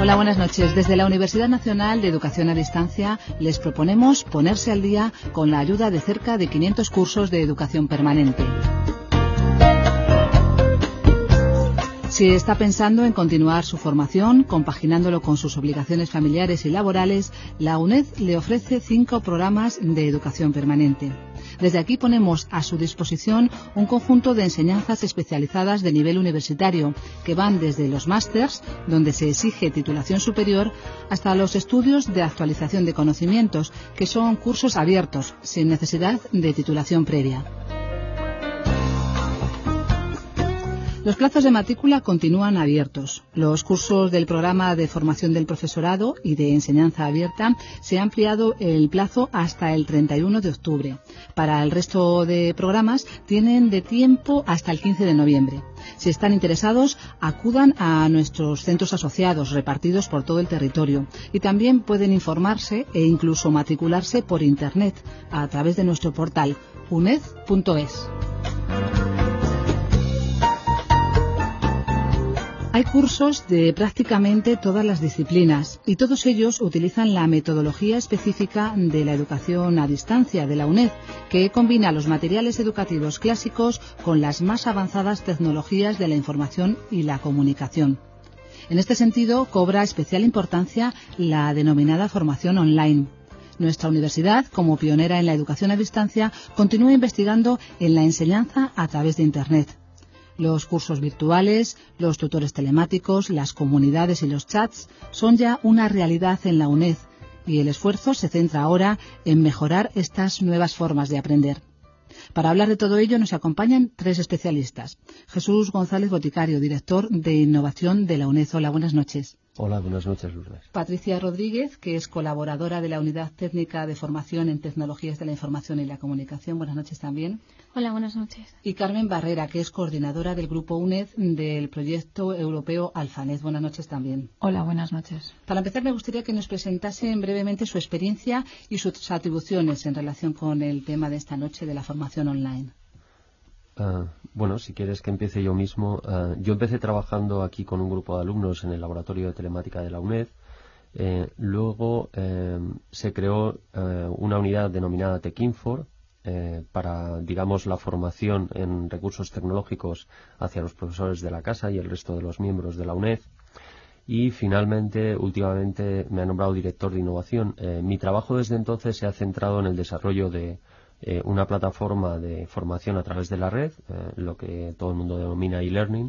Hola, buenas noches. Desde la Universidad Nacional de Educación a Distancia les proponemos ponerse al día con la ayuda de cerca de 500 cursos de educación permanente. Si está pensando en continuar su formación, compaginándolo con sus obligaciones familiares y laborales, la UNED le ofrece 5 programas de educación permanente. Desde aquí ponemos a su disposición un conjunto de enseñanzas especializadas de nivel universitario, que van desde los másters, donde se exige titulación superior, hasta los estudios de actualización de conocimientos, que son cursos abiertos, sin necesidad de titulación previa. Los plazos de matrícula continúan abiertos. Los cursos del programa de formación del profesorado y de enseñanza abierta se ha ampliado el plazo hasta el 31 de octubre. Para el resto de programas tienen de tiempo hasta el 15 de noviembre. Si están interesados, acudan a nuestros centros asociados repartidos por todo el territorio y también pueden informarse e incluso matricularse por Internet a través de nuestro portal uned.es. Hay cursos de prácticamente todas las disciplinas y todos ellos utilizan la metodología específica de la educación a distancia de la UNED, que combina los materiales educativos clásicos con las más avanzadas tecnologías de la información y la comunicación. En este sentido, cobra especial importancia la denominada formación online. Nuestra universidad, como pionera en la educación a distancia, continúa investigando en la enseñanza a través de Internet. Los cursos virtuales, los tutores telemáticos, las comunidades y los chats son ya una realidad en la UNED y el esfuerzo se centra ahora en mejorar estas nuevas formas de aprender. Para hablar de todo ello nos acompañan 3 especialistas. Jesús González Boticario, director de Innovación de la UNED. Hola, buenas noches. Hola, buenas noches, Lourdes. Patricia Rodríguez, que es colaboradora de la Unidad Técnica de Formación en Tecnologías de la Información y la Comunicación. Buenas noches también. Hola, buenas noches. Y Carmen Barrera, que es coordinadora del Grupo UNED del proyecto europeo Alphanet. Buenas noches también. Hola, buenas noches. Para empezar, me gustaría que nos presentasen brevemente su experiencia y sus atribuciones en relación con el tema de esta noche de la formación online. Bueno, si quieres que empiece yo mismo. Yo empecé trabajando aquí con un grupo de alumnos en el laboratorio de telemática de la UNED. Luego se creó una unidad denominada Techinfor para, digamos, la formación en recursos tecnológicos hacia los profesores de la casa y el resto de los miembros de la UNED. Y finalmente, últimamente, me ha nombrado director de innovación. Mi trabajo desde entonces se ha centrado en el desarrollo de una plataforma de formación a través de la red, lo que todo el mundo denomina e-learning,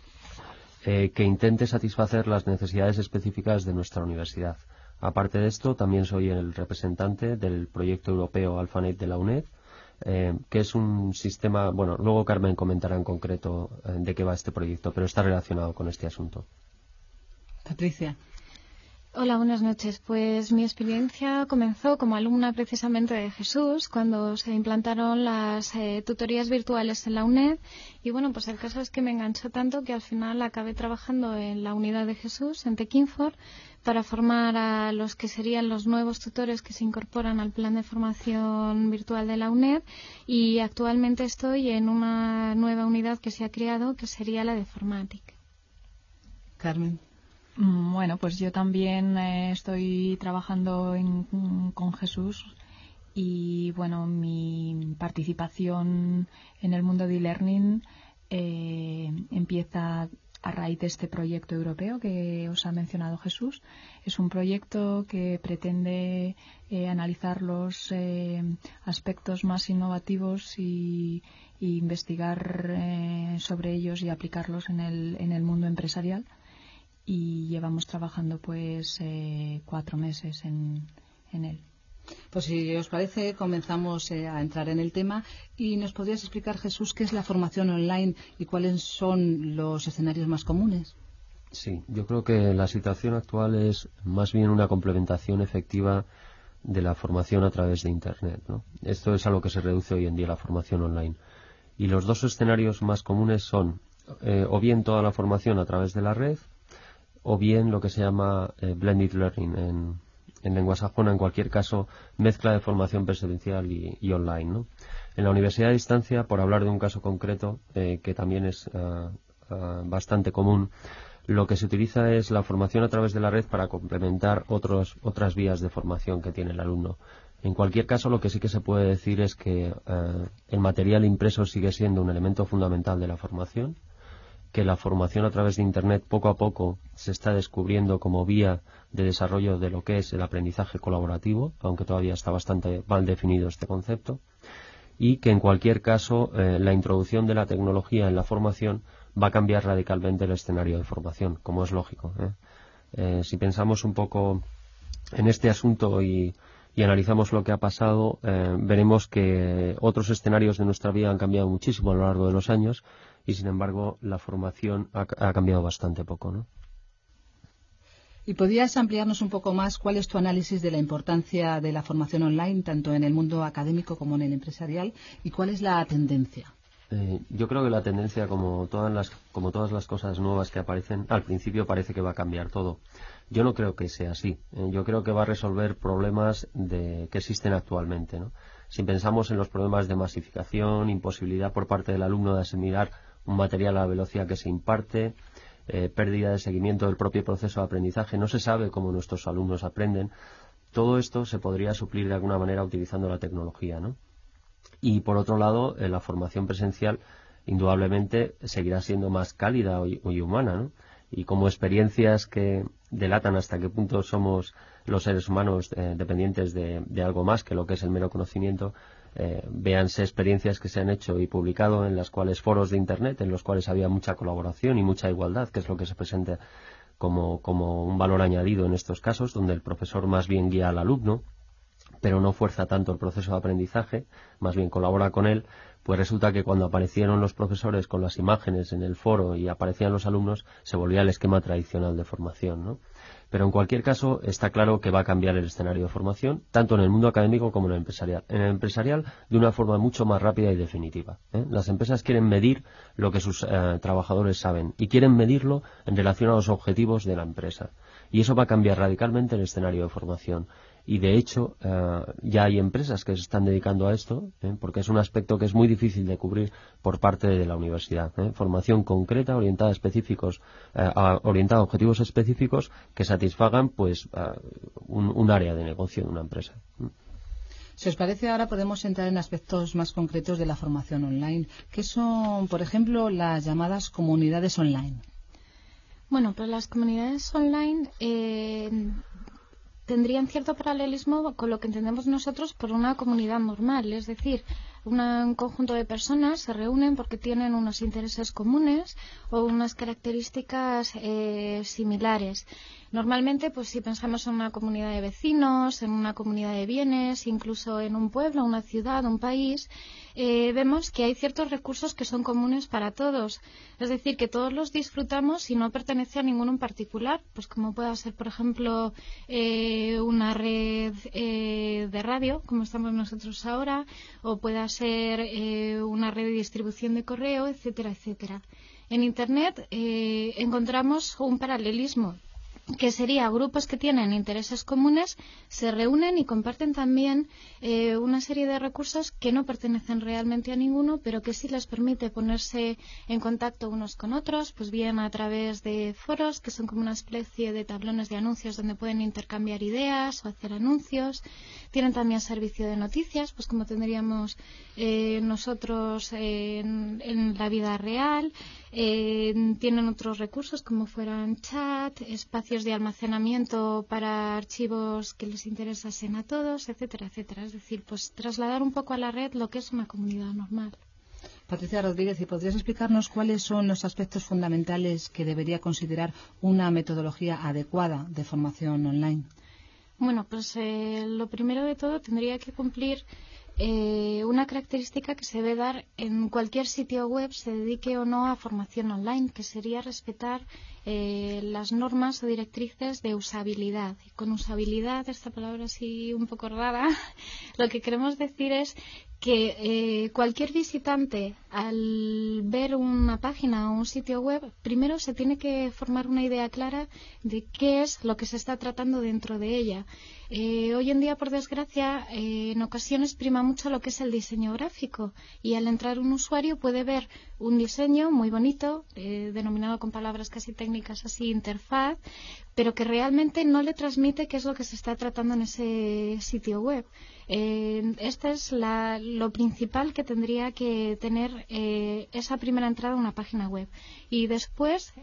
que intente satisfacer las necesidades específicas de nuestra universidad. Aparte de esto, también soy el representante del proyecto europeo Alphanet de la UNED, que es un sistema, bueno, luego Carmen comentará en concreto de qué va este proyecto, pero está relacionado con este asunto. Patricia. Hola, buenas noches. Pues mi experiencia comenzó como alumna precisamente de Jesús cuando se implantaron las tutorías virtuales en la UNED y bueno, pues el caso es que me enganchó tanto que al final acabé trabajando en la unidad de Jesús, en Techinfor, para formar a los que serían los nuevos tutores que se incorporan al plan de formación virtual de la UNED y actualmente estoy en una nueva unidad que se ha creado que sería la de Formatic. Carmen. Bueno, pues yo también estoy trabajando con Jesús y bueno, mi participación en el mundo de e-learning empieza a raíz de este proyecto europeo que os ha mencionado Jesús. Es un proyecto que pretende analizar los aspectos más innovativos y investigar sobre ellos y aplicarlos en el mundo empresarial. Y llevamos trabajando pues 4 meses en él. Pues si os parece, comenzamos a entrar en el tema y nos podrías explicar, Jesús, qué es la formación online y cuáles son los escenarios más comunes. Sí, yo creo que la situación actual es más bien una complementación efectiva de la formación a través de Internet, ¿no? Esto es a lo que se reduce hoy en día la formación online. Y los 2 escenarios más comunes son o bien toda la formación a través de la red, o bien lo que se llama blended learning en lengua sajona, en cualquier caso, mezcla de formación presencial y online, ¿no? En la universidad a distancia, por hablar de un caso concreto que también es bastante común, Lo que se utiliza es la formación a través de la red para complementar otras vías de formación que tiene el alumno. En cualquier caso, lo que sí que se puede decir es que el material impreso sigue siendo un elemento fundamental de la formación, que la formación a través de Internet poco a poco se está descubriendo como vía de desarrollo de lo que es el aprendizaje colaborativo, aunque todavía está bastante mal definido este concepto, y que en cualquier caso la introducción de la tecnología en la formación va a cambiar radicalmente el escenario de formación, como es lógico. Si pensamos un poco en este asunto y analizamos lo que ha pasado, veremos que otros escenarios de nuestra vida han cambiado muchísimo a lo largo de los años y, sin embargo, la formación ha cambiado bastante poco, ¿no? ¿Y podrías ampliarnos un poco más cuál es tu análisis de la importancia de la formación online, tanto en el mundo académico como en el empresarial, y cuál es la tendencia? Yo creo que la tendencia, como todas las cosas nuevas que aparecen, al principio parece que va a cambiar todo. Yo no creo que sea así. Yo creo que va a resolver problemas que existen actualmente, ¿no? Si pensamos en los problemas de masificación, imposibilidad por parte del alumno de asimilar un material a la velocidad que se imparte, pérdida de seguimiento del propio proceso de aprendizaje, no se sabe cómo nuestros alumnos aprenden. Todo esto se podría suplir de alguna manera utilizando la tecnología, ¿no? Y por otro lado, la formación presencial indudablemente seguirá siendo más cálida y humana, ¿no? Y como experiencias que delatan hasta qué punto somos los seres humanos dependientes de algo más que lo que es el mero conocimiento, véanse experiencias que se han hecho y publicado en las cuales foros de Internet, en los cuales había mucha colaboración y mucha igualdad, que es lo que se presenta como un valor añadido en estos casos, donde el profesor más bien guía al alumno, pero no fuerza tanto el proceso de aprendizaje, más bien colabora con él. Pues resulta que cuando aparecieron los profesores con las imágenes en el foro y aparecían los alumnos, se volvía el esquema tradicional de formación, ¿no? Pero en cualquier caso está claro que va a cambiar el escenario de formación, tanto en el mundo académico como en el empresarial. En el empresarial de una forma mucho más rápida y definitiva, ¿eh? Las empresas quieren medir lo que sus trabajadores saben y quieren medirlo en relación a los objetivos de la empresa. Y eso va a cambiar radicalmente el escenario de formación. Y de hecho ya hay empresas que se están dedicando a esto, porque es un aspecto que es muy difícil de cubrir por parte de la universidad. Formación concreta orientada a objetivos específicos que satisfagan pues un área de negocio de una empresa. Si os parece, ahora podemos entrar en aspectos más concretos de la formación online, que son, por ejemplo, las llamadas comunidades online. Bueno, pues las comunidades online tendrían cierto paralelismo con lo que entendemos nosotros por una comunidad normal, es decir, un conjunto de personas se reúnen porque tienen unos intereses comunes o unas características similares. Normalmente, pues si pensamos en una comunidad de vecinos, en una comunidad de bienes, incluso en un pueblo, una ciudad, un país, vemos que hay ciertos recursos que son comunes para todos. Es decir, que todos los disfrutamos y no pertenece a ninguno en particular, pues como pueda ser, por ejemplo, una red de radio, como estamos nosotros ahora, o pueda ser una red de distribución de correo, etcétera, etcétera. En Internet encontramos un paralelismo, que sería grupos que tienen intereses comunes, se reúnen y comparten también una serie de recursos que no pertenecen realmente a ninguno, pero que sí les permite ponerse en contacto unos con otros, pues bien a través de foros, que son como una especie de tablones de anuncios donde pueden intercambiar ideas o hacer anuncios. Tienen también servicio de noticias, pues como tendríamos nosotros en la vida real. Tienen otros recursos como fueran chat, espacios de almacenamiento para archivos que les interesasen a todos, etcétera, etcétera. Es decir, pues trasladar un poco a la red lo que es una comunidad normal. Patricia Rodríguez, ¿y podrías explicarnos cuáles son los aspectos fundamentales que debería considerar una metodología adecuada de formación online? Bueno, pues lo primero de todo tendría que cumplir una característica que se debe dar en cualquier sitio web, se dedique o no a formación online, que sería respetar las normas o directrices de usabilidad. Y con usabilidad, esta palabra así un poco rara, lo que queremos decir es que cualquier visitante, al ver una página o un sitio web, primero se tiene que formar una idea clara de qué es lo que se está tratando dentro de ella. Hoy en día, por desgracia, en ocasiones prima mucho lo que es el diseño gráfico, y al entrar un usuario puede ver un diseño muy bonito, denominado con palabras casi técnicas técnicas así, interfaz, pero que realmente no le transmite qué es lo que se está tratando en ese sitio web. Esta es lo principal que tendría que tener esa primera entrada a una página web. Y después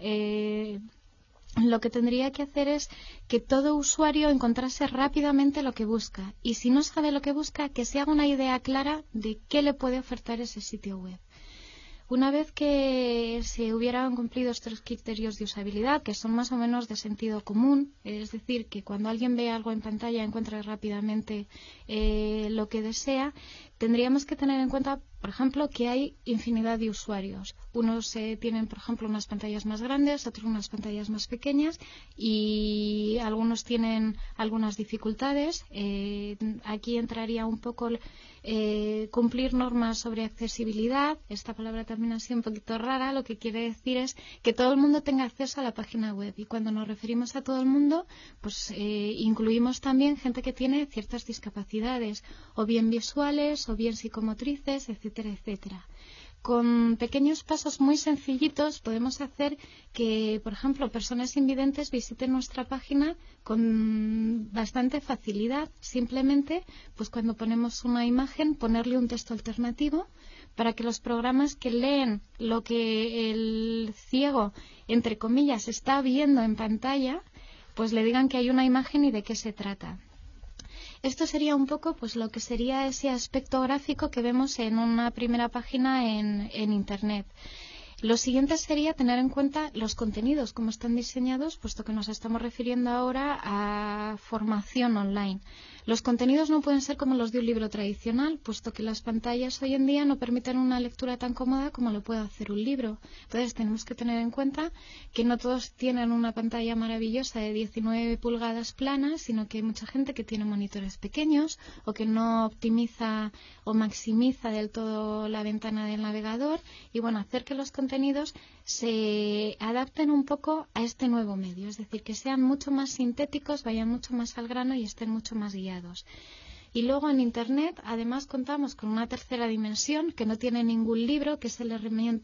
lo que tendría que hacer es que todo usuario encontrase rápidamente lo que busca. Y si no sabe lo que busca, que se haga una idea clara de qué le puede ofertar ese sitio web. Una vez que se hubieran cumplido estos criterios de usabilidad, que son más o menos de sentido común, es decir, que cuando alguien ve algo en pantalla encuentra rápidamente lo que desea, tendríamos que tener en cuenta, por ejemplo, que hay infinidad de usuarios. Unos tienen, por ejemplo, unas pantallas más grandes, otros unas pantallas más pequeñas y algunos tienen algunas dificultades. Aquí entraría un poco cumplir normas sobre accesibilidad. Esta palabra también ha sido un poquito rara. Lo que quiere decir es que todo el mundo tenga acceso a la página web. Y cuando nos referimos a todo el mundo, pues incluimos también gente que tiene ciertas discapacidades, o bien visuales, o bien psicomotrices, etcétera, etcétera. Con pequeños pasos muy sencillitos podemos hacer que, por ejemplo, personas invidentes visiten nuestra página con bastante facilidad. Simplemente, pues cuando ponemos una imagen, ponerle un texto alternativo para que los programas que leen lo que el ciego, entre comillas, está viendo en pantalla, pues le digan que hay una imagen y de qué se trata. Esto sería un poco pues lo que sería ese aspecto gráfico que vemos en una primera página en Internet. Lo siguiente sería tener en cuenta los contenidos, cómo están diseñados, puesto que nos estamos refiriendo ahora a formación online. Los contenidos no pueden ser como los de un libro tradicional, puesto que las pantallas hoy en día no permiten una lectura tan cómoda como lo puede hacer un libro. Entonces tenemos que tener en cuenta que no todos tienen una pantalla maravillosa de 19 pulgadas planas, sino que hay mucha gente que tiene monitores pequeños o que no optimiza o maximiza del todo la ventana del navegador. Y bueno, hacer que los contenidos se adapten un poco a este nuevo medio, es decir, que sean mucho más sintéticos, vayan mucho más al grano y estén mucho más guiados. Y luego en Internet, además, contamos con una tercera dimensión que no tiene ningún libro, que es la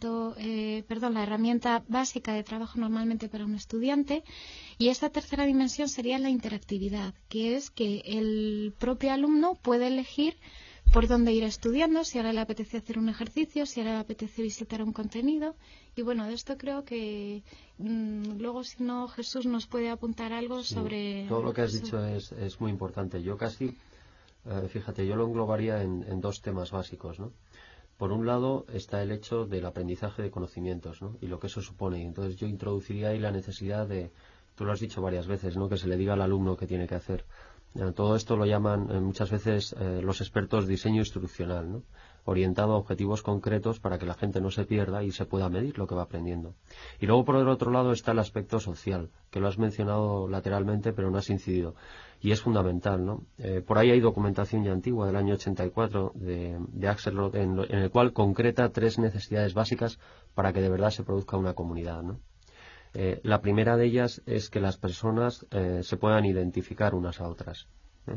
herramienta básica de trabajo normalmente para un estudiante. Y esta tercera dimensión sería la interactividad, que es que el propio alumno puede elegir por dónde ir estudiando, si ahora le apetece hacer un ejercicio, si ahora le apetece visitar un contenido. Y bueno, de esto creo que luego, si no, Jesús nos puede apuntar algo sobre... Todo lo que has dicho es muy importante. Yo casi, fíjate, yo lo englobaría en dos temas básicos, ¿no? Por un lado está el hecho del aprendizaje de conocimientos, ¿no? Y lo que eso supone. Entonces yo introduciría ahí la necesidad de, tú lo has dicho varias veces, ¿no? Que se le diga al alumno qué tiene que hacer. Todo esto lo llaman muchas veces los expertos diseño instruccional, ¿no? Orientado a objetivos concretos para que la gente no se pierda y se pueda medir lo que va aprendiendo. Y luego por el otro lado está el aspecto social, que lo has mencionado lateralmente pero no has incidido, y es fundamental, ¿no? Por ahí hay documentación ya antigua del año 84 de Axelrod en el cual concreta 3 necesidades básicas para que de verdad se produzca una comunidad, ¿no? La primera de ellas es que las personas se puedan identificar unas a otras.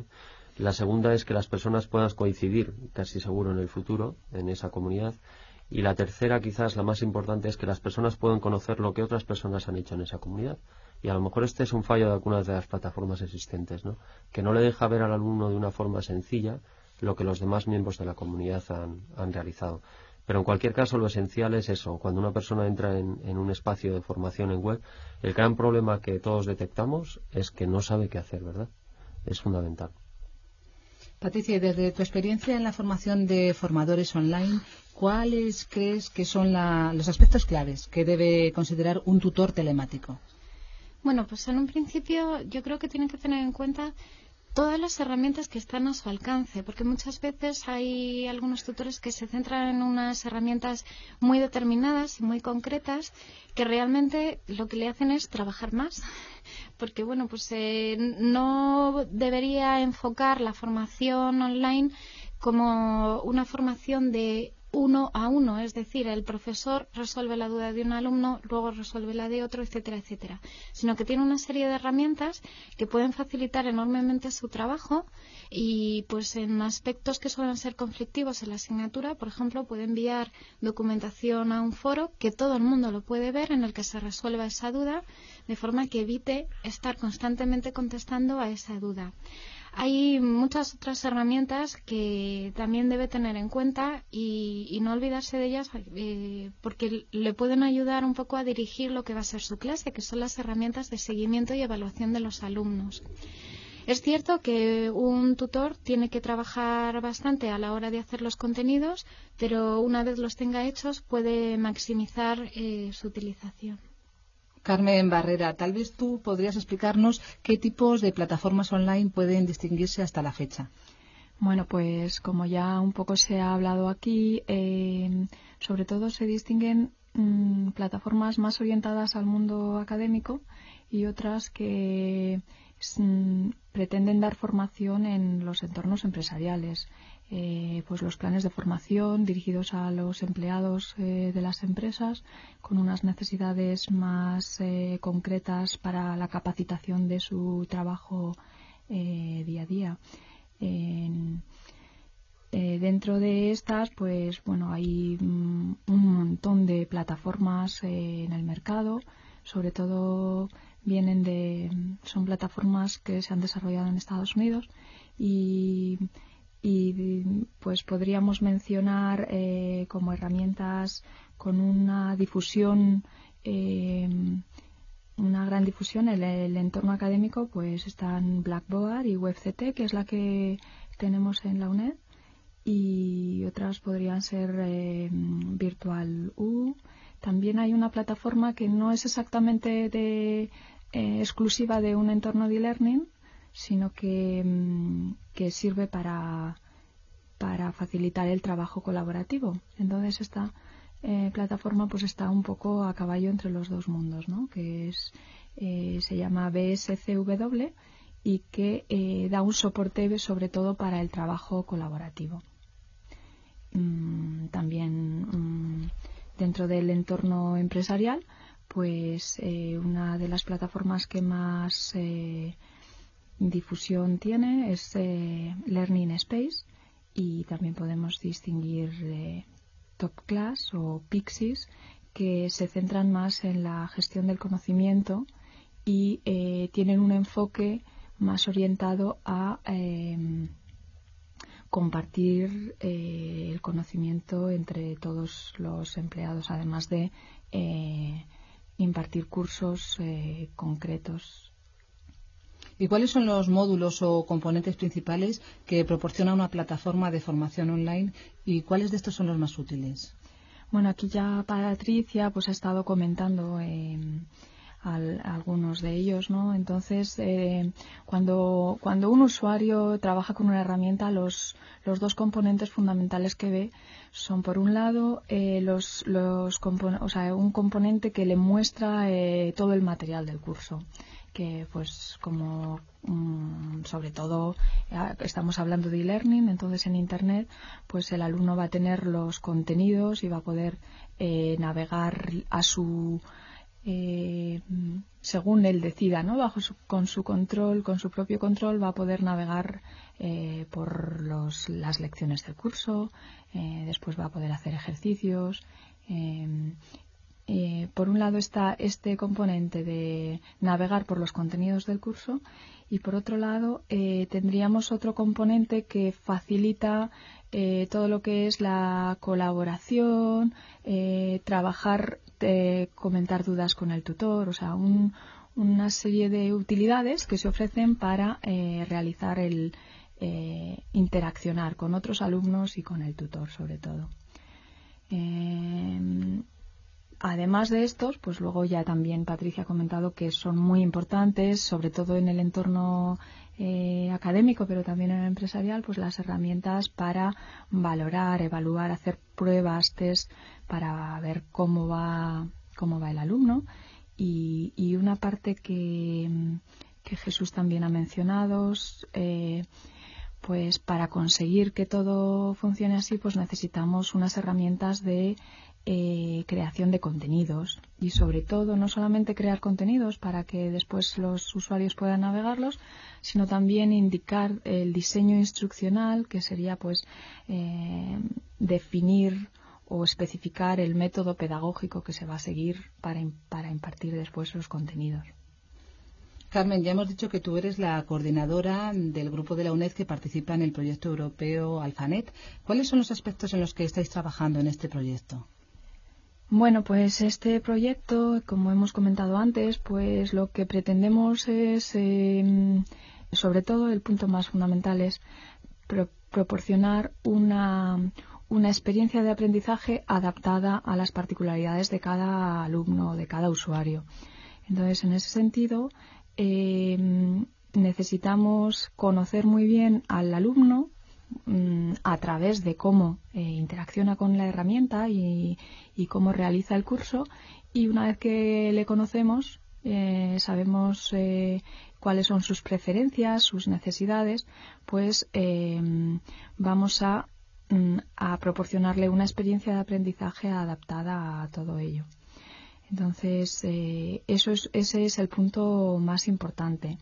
La segunda es que las personas puedan coincidir, casi seguro en el futuro, en esa comunidad. Y la tercera, quizás la más importante, es que las personas puedan conocer lo que otras personas han hecho en esa comunidad. Y a lo mejor este es un fallo de algunas de las plataformas existentes, ¿no? Que no le deja ver al alumno de una forma sencilla lo que los demás miembros de la comunidad han realizado. Pero en cualquier caso lo esencial es eso. Cuando una persona entra en un espacio de formación en web, el gran problema que todos detectamos es que no sabe qué hacer, ¿verdad? Es fundamental. Patricia, desde tu experiencia en la formación de formadores online, ¿cuáles crees que son los aspectos claves que debe considerar un tutor telemático? Bueno, pues en un principio yo creo que tienen que tener en cuenta todas las herramientas que están a su alcance, porque muchas veces hay algunos tutores que se centran en unas herramientas muy determinadas y muy concretas que realmente lo que le hacen es trabajar más, porque bueno, pues no debería enfocar la formación online como una formación de uno a uno, es decir, el profesor resuelve la duda de un alumno, luego resuelve la de otro, etcétera, etcétera, sino que tiene una serie de herramientas que pueden facilitar enormemente su trabajo y pues en aspectos que suelen ser conflictivos en la asignatura, por ejemplo, puede enviar documentación a un foro que todo el mundo lo puede ver, en el que se resuelva esa duda, de forma que evite estar constantemente contestando a esa duda. Hay muchas otras herramientas que también debe tener en cuenta y no olvidarse de ellas porque le pueden ayudar un poco a dirigir lo que va a ser su clase, que son las herramientas de seguimiento y evaluación de los alumnos. Es cierto que un tutor tiene que trabajar bastante a la hora de hacer los contenidos, pero una vez los tenga hechos puede maximizar su utilización. Carmen Barrera, tal vez tú podrías explicarnos qué tipos de plataformas online pueden distinguirse hasta la fecha. Bueno, pues como ya un poco se ha hablado aquí, sobre todo se distinguen plataformas más orientadas al mundo académico y otras que pretenden dar formación en los entornos empresariales. Pues los planes de formación dirigidos a los empleados de las empresas con unas necesidades más concretas para la capacitación de su trabajo día a día. Dentro de estas, pues bueno, hay un montón de plataformas en el mercado, sobre todo son plataformas que se han desarrollado en Estados Unidos y pues podríamos mencionar como herramientas con una difusión, una gran difusión en el entorno académico, pues están Blackboard y WebCT, que es la que tenemos en la UNED, y otras podrían ser VirtualU. También hay una plataforma que no es exactamente exclusiva de un entorno de e-learning, sino que sirve para facilitar el trabajo colaborativo. Entonces esta plataforma pues está un poco a caballo entre los dos mundos, ¿no? Que se llama BSCW y que da un soporte sobre todo para el trabajo colaborativo. También dentro del entorno empresarial, pues una de las plataformas que más difusión tiene es Learning Space, y también podemos distinguir Top Class o Pixies, que se centran más en la gestión del conocimiento y tienen un enfoque más orientado a compartir el conocimiento entre todos los empleados, además de impartir cursos concretos. ¿Y cuáles son los módulos o componentes principales que proporciona una plataforma de formación online y cuáles de estos son los más útiles? Bueno, aquí ya Patricia pues ha estado comentando algunos de ellos, ¿no? Entonces, cuando un usuario trabaja con una herramienta, los dos componentes fundamentales que ve son, por un lado, un componente que le muestra todo el material del curso, que pues como sobre todo estamos hablando de e-learning, entonces en Internet pues el alumno va a tener los contenidos y va a poder navegar a su según él decida, ¿no? Con su propio control va a poder navegar por las lecciones del curso, después va a poder hacer ejercicios. Por un lado está este componente de navegar por los contenidos del curso y por otro lado tendríamos otro componente que facilita todo lo que es la colaboración, trabajar, comentar dudas con el tutor, o sea, una serie de utilidades que se ofrecen para realizar interaccionar con otros alumnos y con el tutor sobre todo. Además de estos, pues luego ya también Patricia ha comentado que son muy importantes, sobre todo en el entorno académico, pero también en el empresarial, pues las herramientas para valorar, evaluar, hacer pruebas, test, para ver cómo va el alumno. Y una parte que Jesús también ha mencionado, pues para conseguir que todo funcione así, pues necesitamos unas herramientas de creación de contenidos y sobre todo no solamente crear contenidos para que después los usuarios puedan navegarlos, sino también indicar el diseño instruccional, que sería pues definir o especificar el método pedagógico que se va a seguir para impartir después los contenidos. Carmen, ya hemos dicho que tú eres la coordinadora del grupo de la UNED que participa en el proyecto europeo Alphanet. ¿Cuáles son los aspectos en los que estáis trabajando en este proyecto? Bueno, pues este proyecto, como hemos comentado antes, pues lo que pretendemos es, sobre todo el punto más fundamental es proporcionar una experiencia de aprendizaje adaptada a las particularidades de cada alumno, de cada usuario. Entonces, en ese sentido, necesitamos conocer muy bien al alumno a través de cómo interacciona con la herramienta y cómo realiza el curso, y una vez que le conocemos sabemos cuáles son sus preferencias, sus necesidades, pues vamos a proporcionarle una experiencia de aprendizaje adaptada a todo ello. Entonces, ese es el punto más importante.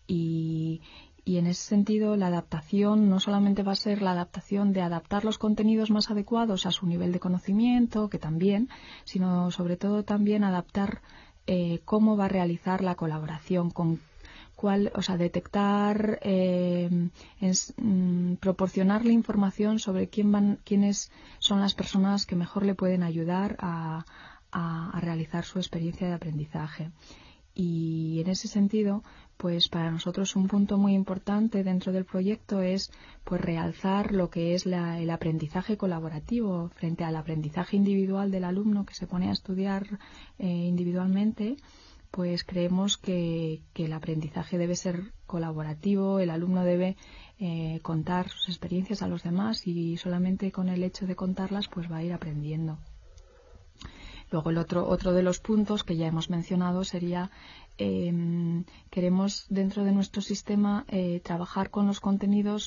Y en ese sentido, la adaptación no solamente va a ser la adaptación de adaptar los contenidos más adecuados a su nivel de conocimiento, que también, sino sobre todo también adaptar cómo va a realizar la colaboración, con cuál, o sea, detectar, proporcionarle información sobre quiénes son las personas que mejor le pueden ayudar a realizar su experiencia de aprendizaje. Y en ese sentido, pues para nosotros un punto muy importante dentro del proyecto es pues realzar lo que es el aprendizaje colaborativo frente al aprendizaje individual del alumno que se pone a estudiar individualmente. Pues creemos que el aprendizaje debe ser colaborativo, el alumno debe contar sus experiencias a los demás y solamente con el hecho de contarlas pues va a ir aprendiendo. Luego el otro de los puntos que ya hemos mencionado sería queremos dentro de nuestro sistema trabajar con los contenidos,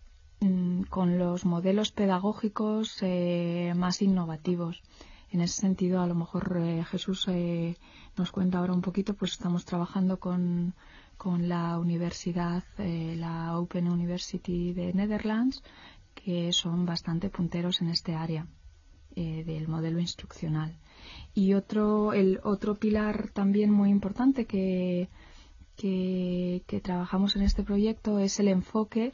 con los modelos pedagógicos más innovativos. En ese sentido, a lo mejor Jesús nos cuenta ahora un poquito, pues estamos trabajando con la universidad, la Open University de Netherlands, que son bastante punteros en este área del modelo instruccional. Y el otro pilar también muy importante que trabajamos en este proyecto es el enfoque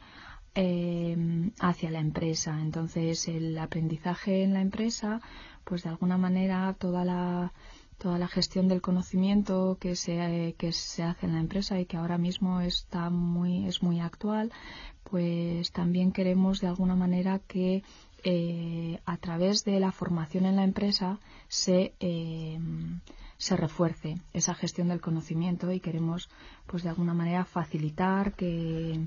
hacia la empresa. Entonces, el aprendizaje en la empresa, pues de alguna manera toda la gestión del conocimiento que se hace en la empresa y que ahora mismo es muy actual, pues también queremos de alguna manera que a través de la formación en la empresa se refuerce esa gestión del conocimiento, y queremos pues de alguna manera facilitar que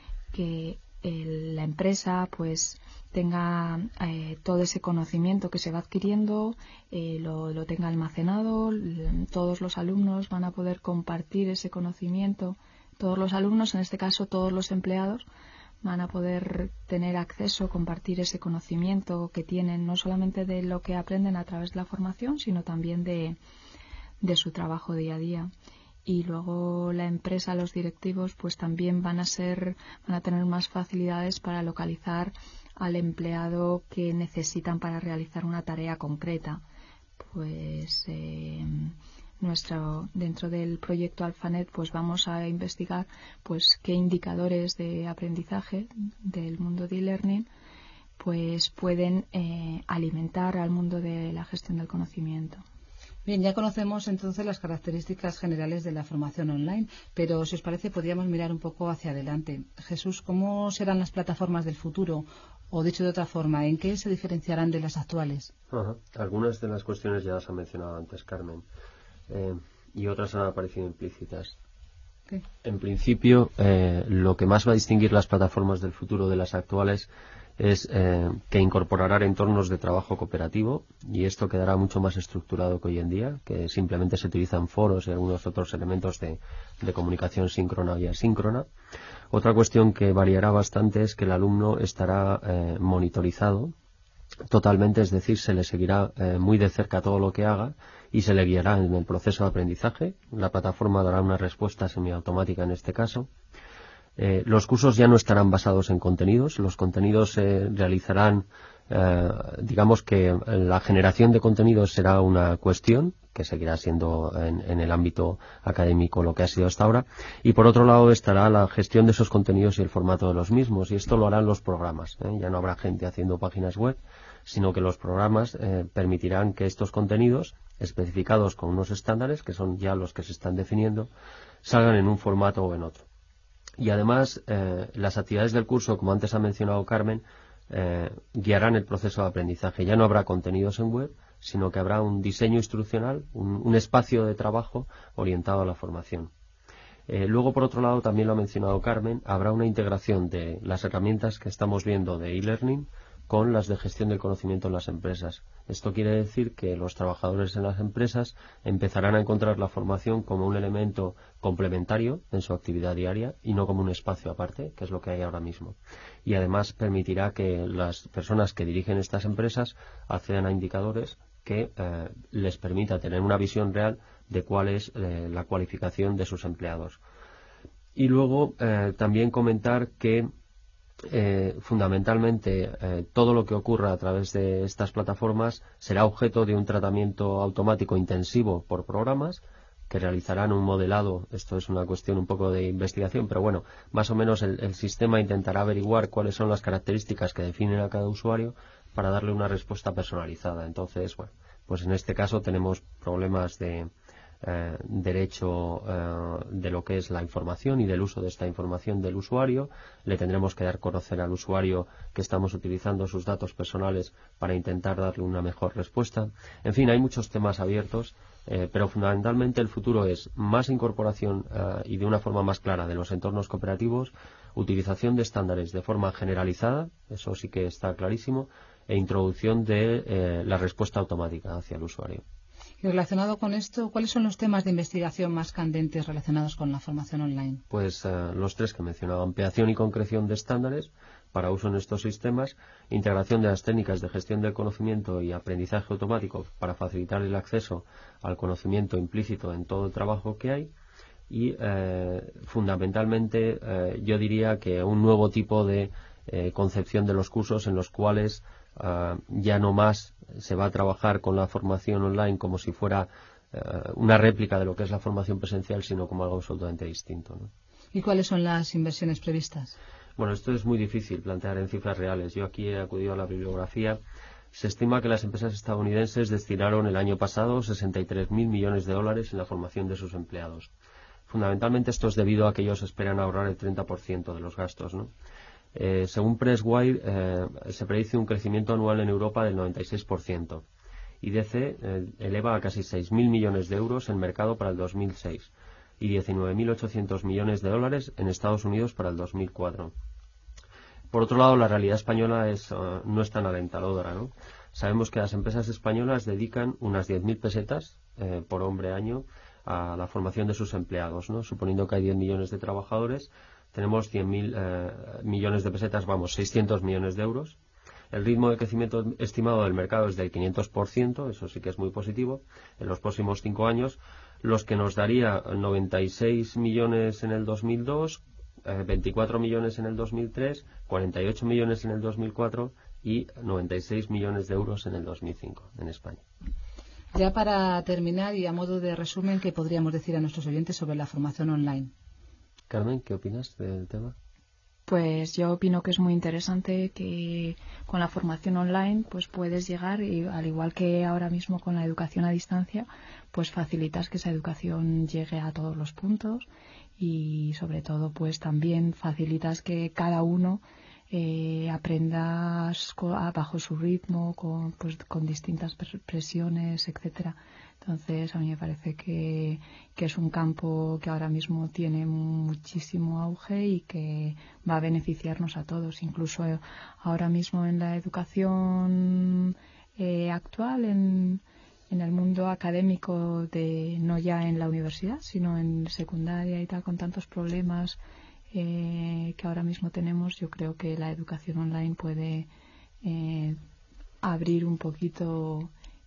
la empresa pues tenga todo ese conocimiento que se va adquiriendo, lo tenga almacenado. Todos los alumnos van a poder compartir ese conocimiento, todos los alumnos, en este caso todos los empleados, van a poder tener acceso, compartir ese conocimiento que tienen, no solamente de lo que aprenden a través de la formación, sino también de su trabajo día a día. Y luego la empresa, los directivos, pues también van a tener más facilidades para localizar al empleado que necesitan para realizar una tarea concreta. Pues dentro del proyecto Alphanet pues vamos a investigar pues qué indicadores de aprendizaje del mundo de e-learning pues pueden alimentar al mundo de la gestión del conocimiento. Bien, ya conocemos entonces las características generales de la formación online, pero si os parece podríamos mirar un poco hacia adelante. Jesús, ¿cómo serán las plataformas del futuro? O dicho de otra forma, ¿en qué se diferenciarán de las actuales? Algunas de las cuestiones ya las ha mencionado antes Carmen, y otras han aparecido implícitas. ¿Qué? En principio, lo que más va a distinguir las plataformas del futuro de las actuales es que incorporará entornos de trabajo cooperativo, y esto quedará mucho más estructurado que hoy en día, que simplemente se utilizan foros y algunos otros elementos de comunicación síncrona y asíncrona. Otra cuestión que variará bastante es que el alumno estará monitorizado totalmente, es decir, se le seguirá muy de cerca todo lo que haga y se le guiará en el proceso de aprendizaje. La plataforma dará una respuesta semiautomática en este caso. Los cursos ya no estarán basados en contenidos. Los contenidos se realizarán, digamos que la generación de contenidos será una cuestión que seguirá siendo en el ámbito académico lo que ha sido hasta ahora, y por otro lado estará la gestión de esos contenidos y el formato de los mismos, y esto lo harán los programas. Ya no habrá gente haciendo páginas web, sino que los programas permitirán que estos contenidos, especificados con unos estándares, que son ya los que se están definiendo, salgan en un formato o en otro. Y además, las actividades del curso, como antes ha mencionado Carmen, guiarán el proceso de aprendizaje. Ya no habrá contenidos en web, sino que habrá un diseño instruccional, un espacio de trabajo orientado a la formación. Luego, por otro lado, también lo ha mencionado Carmen, habrá una integración de las herramientas que estamos viendo de e-learning con las de gestión del conocimiento en las empresas. Esto quiere decir que los trabajadores en las empresas empezarán a encontrar la formación como un elemento complementario en su actividad diaria y no como un espacio aparte, que es lo que hay ahora mismo. Y además permitirá que las personas que dirigen estas empresas accedan a indicadores que les permita tener una visión real de cuál es la cualificación de sus empleados. Y luego también comentar que fundamentalmente todo lo que ocurra a través de estas plataformas será objeto de un tratamiento automático intensivo por programas que realizarán un modelado. Esto es una cuestión un poco de investigación, pero bueno, más o menos el sistema intentará averiguar cuáles son las características que definen a cada usuario para darle una respuesta personalizada. Entonces, bueno, pues en este caso tenemos problemas de derecho de lo que es la información y del uso de esta información del usuario. Le tendremos que dar a conocer al usuario que estamos utilizando sus datos personales para intentar darle una mejor respuesta. En fin, hay muchos temas abiertos, pero fundamentalmente el futuro es más incorporación y de una forma más clara de los entornos cooperativos, utilización de estándares de forma generalizada, eso sí que está clarísimo, e introducción de la respuesta automática hacia el usuario. Y relacionado con esto, ¿cuáles son los temas de investigación más candentes relacionados con la formación online? Pues los tres que he mencionado: ampliación y concreción de estándares para uso en estos sistemas, integración de las técnicas de gestión del conocimiento y aprendizaje automático para facilitar el acceso al conocimiento implícito en todo el trabajo que hay, y fundamentalmente yo diría que un nuevo tipo de concepción de los cursos en los cuales ya no más se va a trabajar con la formación online como si fuera una réplica de lo que es la formación presencial, sino como algo absolutamente distinto, ¿no? ¿Y cuáles son las inversiones previstas? Bueno, esto es muy difícil plantear en cifras reales. Yo aquí he acudido a la bibliografía. Se estima que las empresas estadounidenses destinaron el año pasado 63.000 millones de dólares en la formación de sus empleados. Fundamentalmente esto es debido a que ellos esperan ahorrar el 30% de los gastos, ¿no? Según Presswire, se predice un crecimiento anual en Europa del 96%. IDC eleva a casi 6.000 millones de euros en mercado para el 2006 y 19.800 millones de dólares en Estados Unidos para el 2004. Por otro lado, la realidad española no es tan alentadora, ¿no? Sabemos que las empresas españolas dedican unas 10.000 pesetas por hombre año a la formación de sus empleados, ¿no? Suponiendo que hay 10 millones de trabajadores, tenemos 100.000 millones de pesetas, 600 millones de euros. El ritmo de crecimiento estimado del mercado es del 500%, eso sí que es muy positivo, en los próximos 5 años, los que nos daría 96 millones en el 2002, 24 millones en el 2003, 48 millones en el 2004 y 96 millones de euros en el 2005 en España. Ya para terminar y a modo de resumen, ¿qué podríamos decir a nuestros oyentes sobre la formación online? Carmen, ¿qué opinas del tema? Pues yo opino que es muy interesante que con la formación online pues puedes llegar, y al igual que ahora mismo con la educación a distancia, pues facilitas que esa educación llegue a todos los puntos, y sobre todo pues también facilitas que cada uno aprendas bajo su ritmo, con distintas presiones, etcétera. Entonces, a mí me parece que es un campo que ahora mismo tiene muchísimo auge y que va a beneficiarnos a todos. Incluso ahora mismo en la educación actual, en el mundo académico, no ya en la universidad, sino en secundaria y tal, con tantos problemas que ahora mismo tenemos, yo creo que la educación online puede abrir un poquito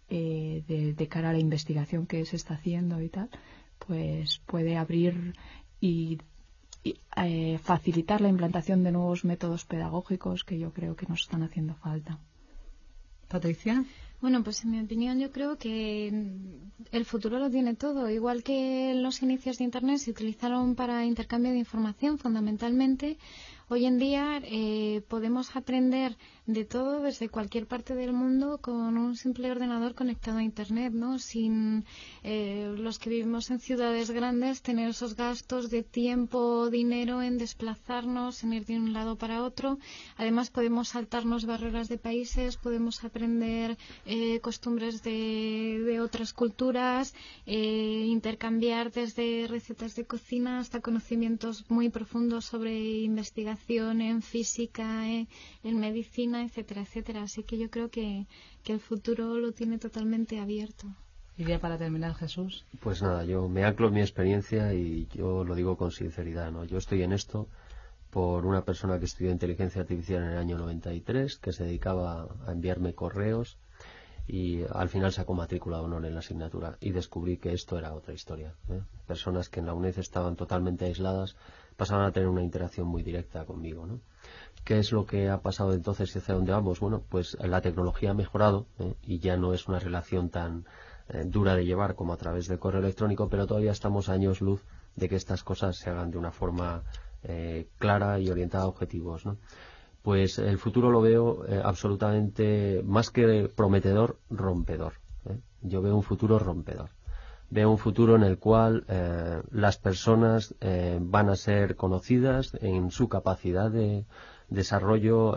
de cara a la investigación que se está haciendo y tal, pues puede abrir y facilitar la implantación de nuevos métodos pedagógicos que yo creo que nos están haciendo falta. Patricia. Bueno, pues en mi opinión yo creo que el futuro lo tiene todo. Igual que los inicios de Internet se utilizaron para intercambio de información fundamentalmente, hoy en día podemos aprender de todo desde cualquier parte del mundo con un simple ordenador conectado a Internet, ¿no? Sin los que vivimos en ciudades grandes tener esos gastos de tiempo, dinero en desplazarnos, en ir de un lado para otro. Además podemos saltarnos barreras de países, podemos aprender costumbres de otras culturas, intercambiar desde recetas de cocina hasta conocimientos muy profundos sobre investigación en física, en medicina, etcétera, etcétera. Así que yo creo que el futuro lo tiene totalmente abierto. Y ya para terminar, Jesús. Pues nada, yo me anclo en mi experiencia y yo lo digo con sinceridad, ¿no? Yo estoy en esto por una persona que estudió inteligencia artificial en el año 93, que se dedicaba a enviarme correos, y al final sacó matrícula de honor en la asignatura y descubrí que esto era otra historia, ¿eh? Personas que en la UNED estaban totalmente aisladas pasaban a tener una interacción muy directa conmigo, ¿no? ¿Qué es lo que ha pasado entonces y hacia dónde vamos? Bueno, pues la tecnología ha mejorado, y ya no es una relación tan dura de llevar como a través del correo electrónico, pero todavía estamos a años luz de que estas cosas se hagan de una forma clara y orientada a objetivos, ¿no? Pues el futuro lo veo absolutamente, más que prometedor, rompedor, ¿eh? Yo veo un futuro rompedor. Veo un futuro en el cual las personas van a ser conocidas en su capacidad de desarrollo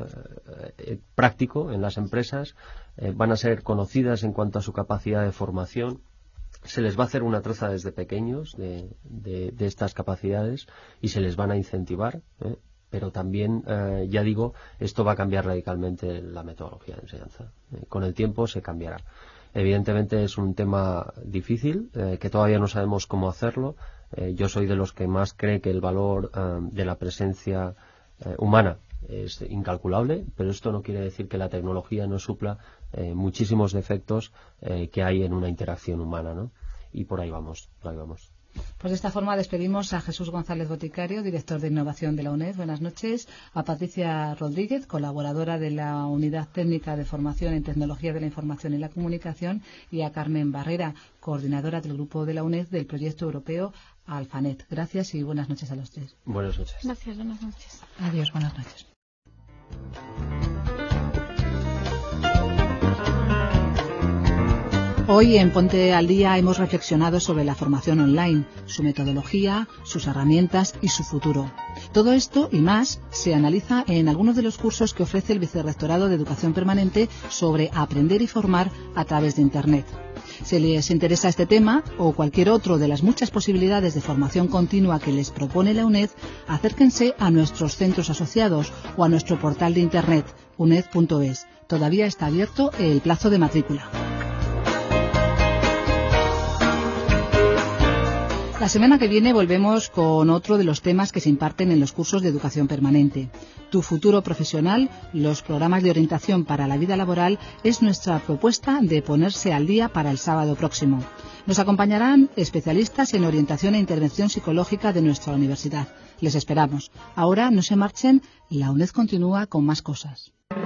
práctico en las empresas, van a ser conocidas en cuanto a su capacidad de formación. Se les va a hacer una traza desde pequeños de estas capacidades y se les van a incentivar, pero también, ya digo, esto va a cambiar radicalmente la metodología de enseñanza. Con el tiempo se cambiará. Evidentemente es un tema difícil, que todavía no sabemos cómo hacerlo. Yo soy de los que más cree que el valor de la presencia humana es incalculable, pero esto no quiere decir que la tecnología no supla muchísimos defectos que hay en una interacción humana, ¿no? Y por ahí vamos, por ahí vamos. Pues de esta forma despedimos a Jesús González Boticario, director de Innovación de la UNED. Buenas noches. A Patricia Rodríguez, colaboradora de la Unidad Técnica de Formación en Tecnología de la Información y la Comunicación. Y a Carmen Barrera, coordinadora del grupo de la UNED del proyecto europeo Alphanet. Gracias y buenas noches a los tres. Buenas noches. Gracias, buenas noches. Adiós, buenas noches. Hoy en Ponte al Día hemos reflexionado sobre la formación online, su metodología, sus herramientas y su futuro. Todo esto y más se analiza en algunos de los cursos que ofrece el Vicerrectorado de Educación Permanente sobre aprender y formar a través de Internet. Si les interesa este tema o cualquier otro de las muchas posibilidades de formación continua que les propone la UNED, acérquense a nuestros centros asociados o a nuestro portal de Internet, uned.es. Todavía está abierto el plazo de matrícula. La semana que viene volvemos con otro de los temas que se imparten en los cursos de educación permanente. Tu futuro profesional, los programas de orientación para la vida laboral, es nuestra propuesta de ponerse al día para el sábado próximo. Nos acompañarán especialistas en orientación e intervención psicológica de nuestra universidad. Les esperamos. Ahora no se marchen, la UNED continúa con más cosas.